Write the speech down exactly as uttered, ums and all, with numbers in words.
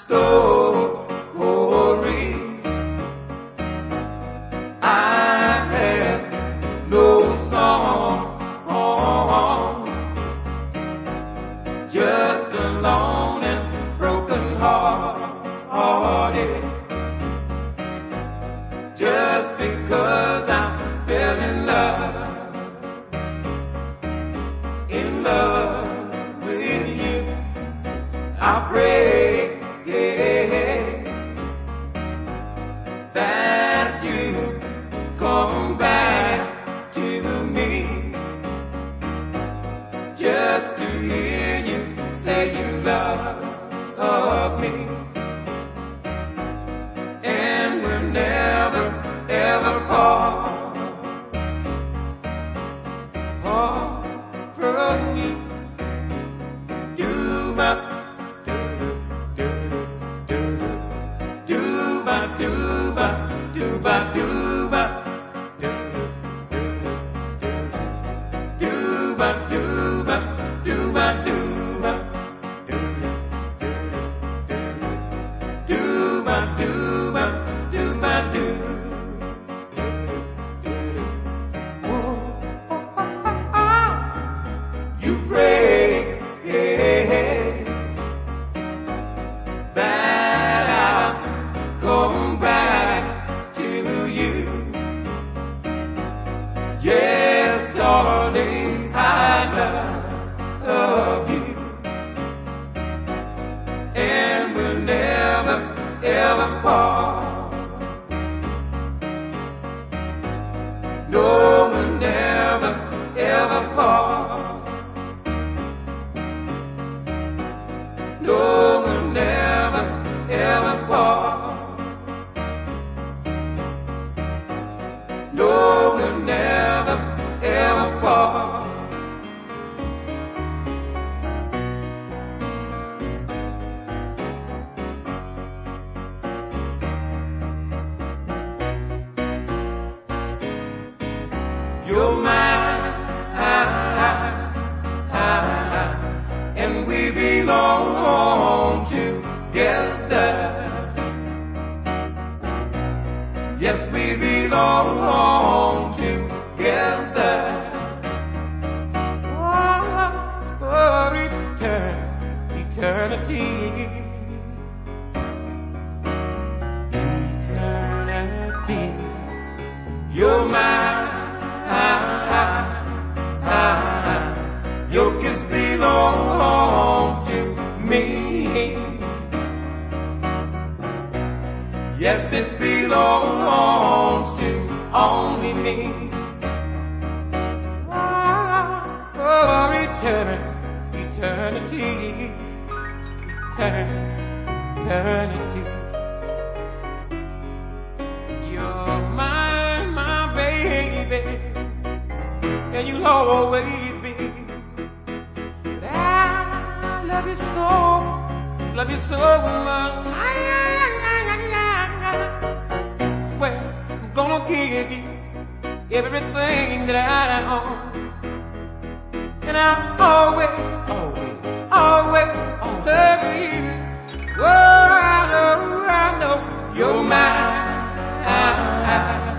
story. I have no song, just alone and broken hearted. Just because I fell in love, in love with you, I pray, yeah, that you come back to me, just to hear you say you love, love me. And we'll never, ever part, oh, from you. Do my, do do do do my, do my, do my, do my, do do my, do my, do my, do my, do my, do my, do my, do. You pray, yeah, that I'll come back to you. Yes, darling, I love you, and we'll never, ever part. No, we'll never, ever part. No, we'll never, ever part. No, we'll never, ever part. You're mine, and we belong together. Yes, we belong together. Oh, for etern eternity, eternity. You're mine. Your kiss belongs to me. Yes, it belongs to only me. For eternity, eternity, eternity. You're mine, my baby, and you'll always be. But I love you so, love you so much. Well, I'm gonna give you everything that I own, and I'll always, always, always love you. Oh, I know, I know you're mine.